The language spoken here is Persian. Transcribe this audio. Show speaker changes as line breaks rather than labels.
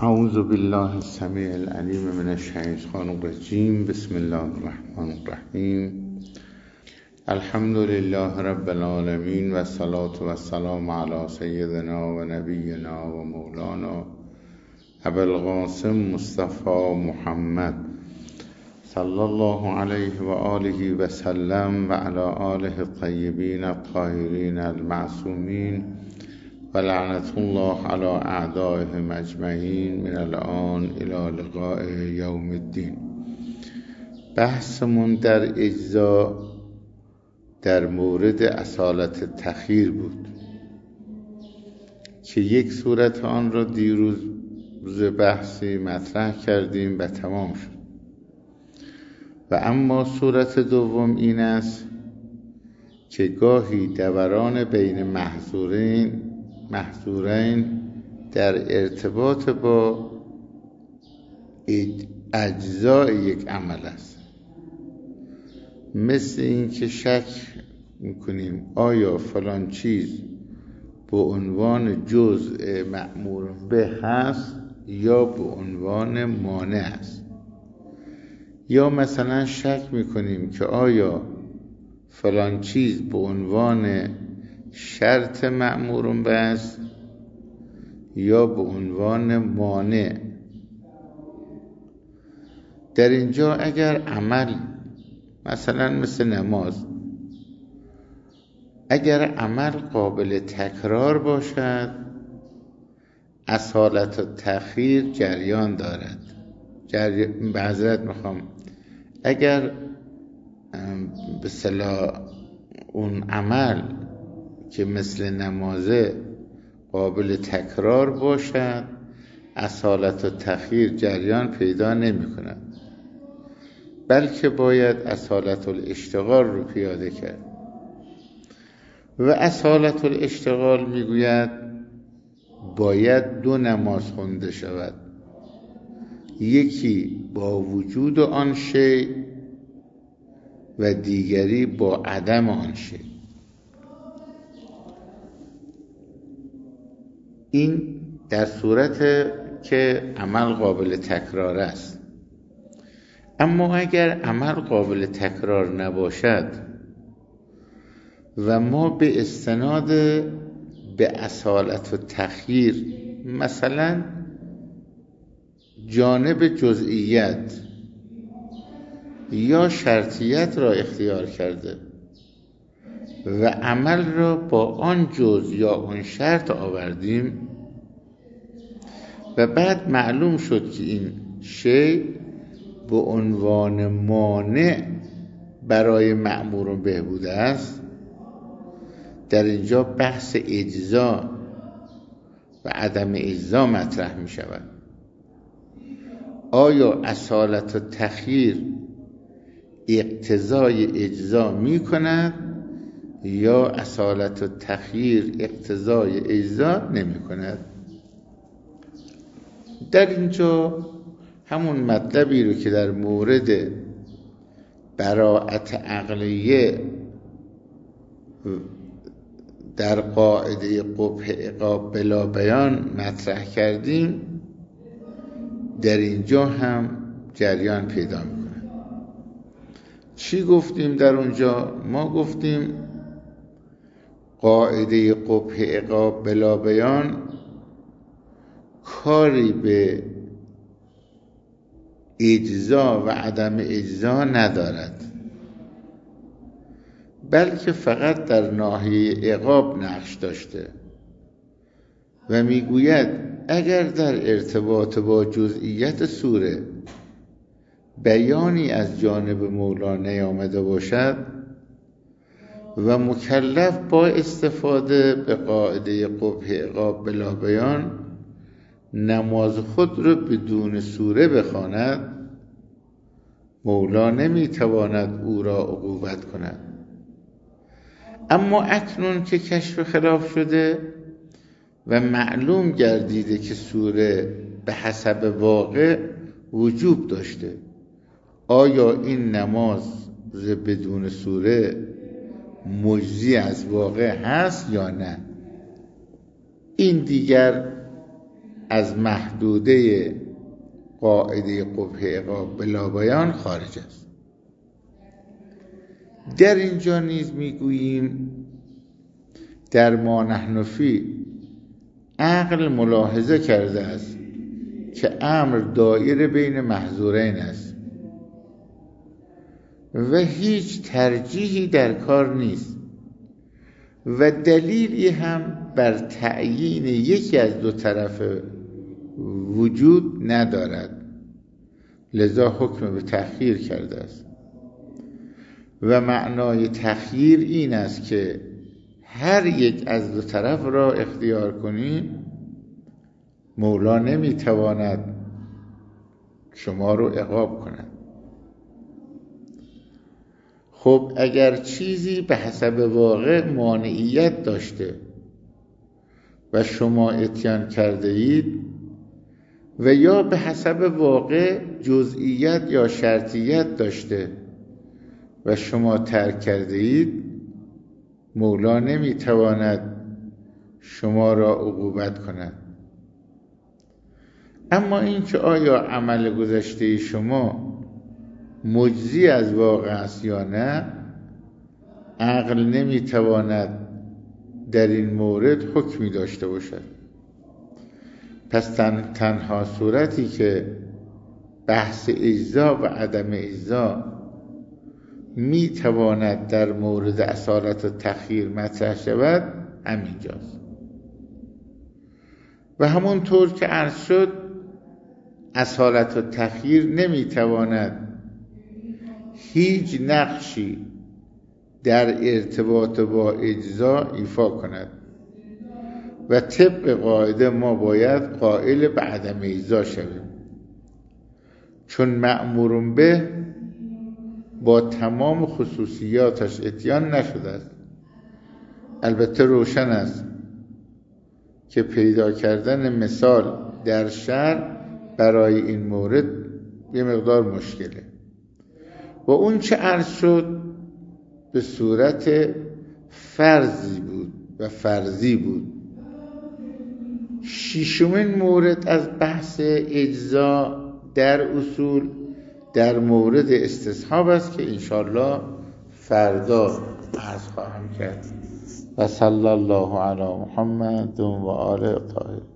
اعوذ بالله السمیع العلیم من الشیطان الرجیم. بسم الله الرحمن الرحیم. الحمد لله رب العالمین و الصلاة و السلام علی سیدنا و نبینا و مولانا ابوالقاسم مصطفی محمد صلی الله علیه و آله و سلم و علی آله الطیبین الطاهرین المعصومین و لعنت الله علی اعدائهم اجمعین من الان الی لقاء یوم الدین. بحثمون در اجزا در مورد اصالت تخییر بود که یک صورت آن را دیروز بحثی مطرح کردیم و تمام شد. و اما صورت دوم این است که گاهی دوران بین محظورین در ارتباط با اجزای یک عمل است. مثل این که شک میکنیم آیا فلان چیز به عنوان جزء مأمور به هست یا به عنوان مانع است، یا مثلا شک میکنیم که آیا فلان چیز به عنوان شرط مأمور به است یا به عنوان مانع. در اینجا اگر عمل مثلا مثل نماز، اگر عمل قابل تکرار باشد اصالت و تخییر جریان دارد. معذرت میخوام، اگر به اصطلاح اون عمل که مثل نمازه قابل تکرار باشد اصالت و تخییر جریان پیدا نمی کند، بلکه باید اصالت الاشتغال رو پیاده کرد. و اصالت الاشتغال میگوید باید دو نماز خونده شود، یکی با وجود آن شی و دیگری با عدم آن شی. این در صورت که عمل قابل تکرار است. اما اگر عمل قابل تکرار نباشد و ما به استناد به اصالت و تخییر مثلا جانب جزئیت یا شرطیت را اختیار کرده و عمل را با آن جزء یا آن شرط آوردیم و بعد معلوم شد که این شی به عنوان مانع برای مأمور بهبود است، در اینجا بحث اجزا و عدم اجزا مطرح می شود. آیا اصالت و تخییر اقتضای اجزا می کند یا اصالت و تخییر اقتضای اجزا نمی کند؟ در اینجا همون مطلبی رو که در مورد براءت عقلیه در قاعده قبح عقاب بلا بیان مطرح کردیم در اینجا هم جریان پیدا میکنه. چی گفتیم در اونجا؟ ما گفتیم قاعده قبح عقاب بلا بیان کاری به اجزا و عدم اجزا ندارد، بلکه فقط در ناحیه عقاب نقش داشته و میگوید اگر در ارتباط با جزئیت سوره بیانی از جانب مولا نیامده باشد و مکلف با استفاده به قاعده قبح عقاب بلا بیان نماز خود را بدون سوره بخواند، مولا نمیتواند او را عقوبت کند. اما اکنون که کشف خلاف شده و معلوم گردیده که سوره به حسب واقع وجوب داشته، آیا این نماز بدون سوره مجزی از واقع هست یا نه؟ این دیگر از محدوده قاعده قبح عقاب بلا بیان خارج است. در اینجا نیز میگوییم در ما نحن فی عقل ملاحظه کرده است که امر دایر بین محظورین است و هیچ ترجیحی در کار نیست و دلیلی هم بر تعیین یکی از دو طرف وجود ندارد، لذا حکم به تخییر کرده است. و معنای تخییر این است که هر یک از دو طرف را اختیار کنی، مولا نمیتواند شما رو عقاب کند. خب اگر چیزی به حسب واقع مانعیت داشته و شما اتیان کرده اید و یا به حسب واقع جزئیت یا شرطیت داشته و شما ترک کرده اید، مولا نمیتواند شما را عقوبت کند. اما این که آیا عمل گذشته شما مجزی از واقع است یا نه، عقل نمیتواند در این مورد حکمی داشته باشد. پس تنها صورتی که بحث اجزا و عدم اجزا میتواند در مورد اصالت و تخییر مطرح شود همینجاست. و همونطور که عرض شد، اصالت و تخییر نمیتواند هیچ نقشی در ارتباط با اجزا ایفا کند و طبق قاعده ما باید قائل به عدم اجزا شویم، چون مأمور به با تمام خصوصیاتش اتیان نشده است. البته روشن است که پیدا کردن مثال در شرع برای این مورد یه مقدار مشکله و اون چه عرض شد به صورت فرضی بود و فرضی بود. ششمین مورد از بحث اجزا در اصول در مورد استصحاب است که انشاءالله فردا عرض خواهم کرد. و صلی الله علی محمد و آل طاهرین.